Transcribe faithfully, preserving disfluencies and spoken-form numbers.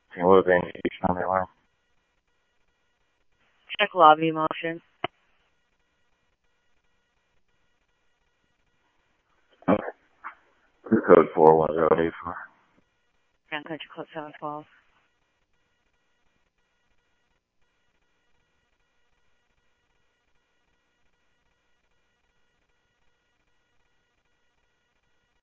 请问给你上电话。 Check lobby motion. Okay. Code four one zero eight four. Grand country code seven twelve.